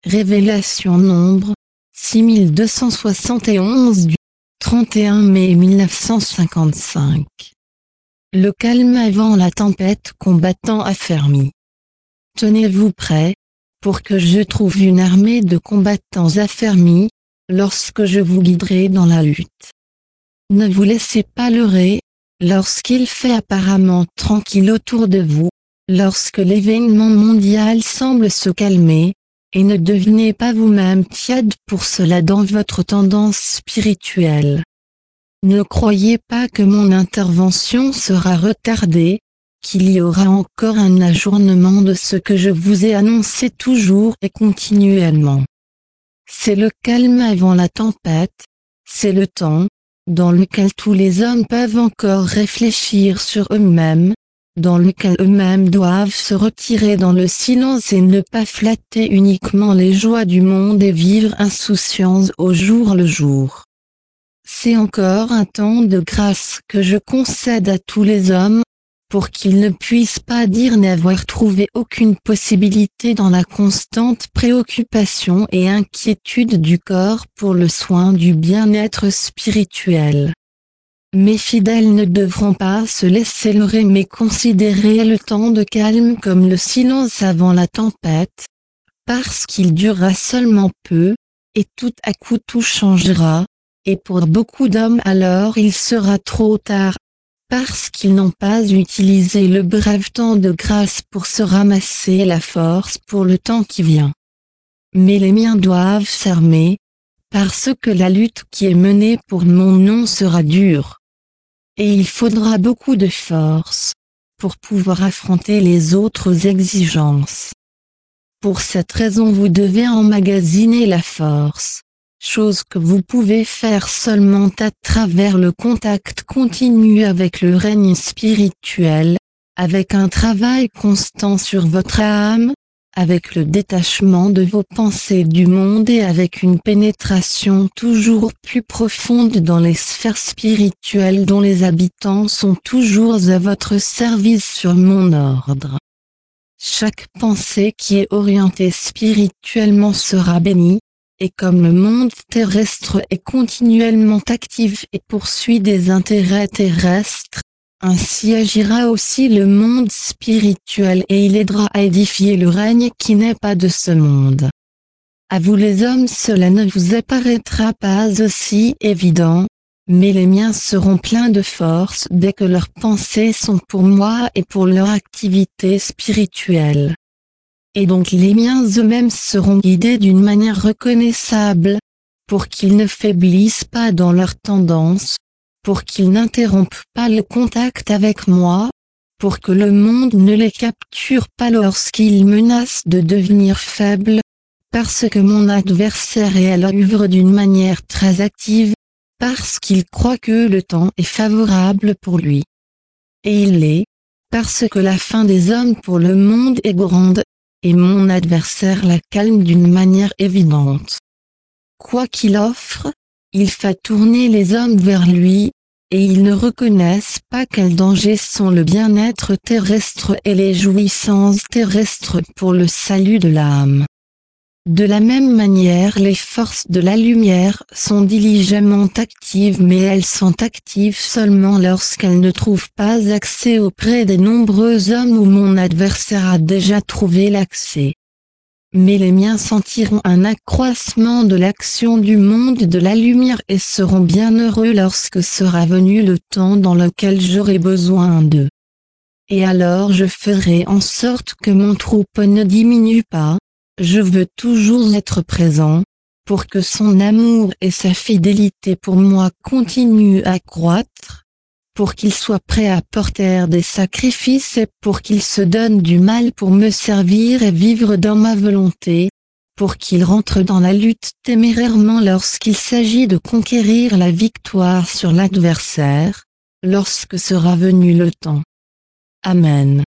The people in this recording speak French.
Révélation Nombre 6271 du 31 mai 1955. Le calme avant la tempête combattant affermi. Tenez-vous prêts, pour que je trouve une armée de combattants affermis, lorsque je vous guiderai dans la lutte. Ne vous laissez pas leurrer, lorsqu'il fait apparemment tranquille autour de vous, lorsque l'événement mondial semble se calmer, et ne devenez pas vous-même tiède pour cela dans votre tendance spirituelle. Ne croyez pas que mon intervention sera retardée, qu'il y aura encore un ajournement de ce que je vous ai annoncé toujours et continuellement. C'est le calme avant la tempête, c'est le temps, dans lequel tous les hommes peuvent encore réfléchir sur eux-mêmes, dans lequel eux-mêmes doivent se retirer dans le silence et ne pas flatter uniquement les joies du monde et vivre insouciance au jour le jour. C'est encore un temps de grâce que je concède à tous les hommes, pour qu'ils ne puissent pas dire n'avoir trouvé aucune possibilité dans la constante préoccupation et inquiétude du corps pour le soin du bien-être spirituel. Mes fidèles ne devront pas se laisser leurrer mais considérer le temps de calme comme le silence avant la tempête, parce qu'il durera seulement peu, et tout à coup tout changera, et pour beaucoup d'hommes alors il sera trop tard, parce qu'ils n'ont pas utilisé le bref temps de grâce pour se ramasser la force pour le temps qui vient. Mais les miens doivent s'armer, parce que la lutte qui est menée pour mon nom sera dure. Et il faudra beaucoup de force, pour pouvoir affronter les autres exigences. Pour cette raison vous devez emmagasiner la force, chose que vous pouvez faire seulement à travers le contact continu avec le règne spirituel, avec un travail constant sur votre âme, avec le détachement de vos pensées du monde et avec une pénétration toujours plus profonde dans les sphères spirituelles dont les habitants sont toujours à votre service sur mon ordre. Chaque pensée qui est orientée spirituellement sera bénie, et comme le monde terrestre est continuellement actif et poursuit des intérêts terrestres, ainsi agira aussi le monde spirituel et il aidera à édifier le règne qui n'est pas de ce monde. À vous les hommes cela ne vous apparaîtra pas aussi évident, mais les miens seront pleins de force dès que leurs pensées sont pour moi et pour leur activité spirituelle. Et donc les miens eux-mêmes seront guidés d'une manière reconnaissable, pour qu'ils ne faiblissent pas dans leur tendance, pour qu'ils n'interrompent pas le contact avec moi, pour que le monde ne les capture pas lorsqu'ils menacent de devenir faibles, parce que mon adversaire est à l'œuvre d'une manière très active, parce qu'il croit que le temps est favorable pour lui. Et il l'est, parce que la fin des hommes pour le monde est grande, et mon adversaire la calme d'une manière évidente. Quoi qu'il offre, il fait tourner les hommes vers lui, et ils ne reconnaissent pas quels dangers sont le bien-être terrestre et les jouissances terrestres pour le salut de l'âme. De la même manière les forces de la lumière sont diligemment actives mais elles sont actives seulement lorsqu'elles ne trouvent pas accès auprès des nombreux hommes où mon adversaire a déjà trouvé l'accès. Mais les miens sentiront un accroissement de l'action du monde de la lumière et seront bien heureux lorsque sera venu le temps dans lequel j'aurai besoin d'eux. Et alors je ferai en sorte que mon troupeau ne diminue pas, je veux toujours être présent, pour que son amour et sa fidélité pour moi continuent à croître, pour qu'il soit prêt à porter des sacrifices et pour qu'il se donne du mal pour me servir et vivre dans ma volonté, pour qu'il rentre dans la lutte témérairement lorsqu'il s'agit de conquérir la victoire sur l'adversaire, lorsque sera venu le temps. Amen.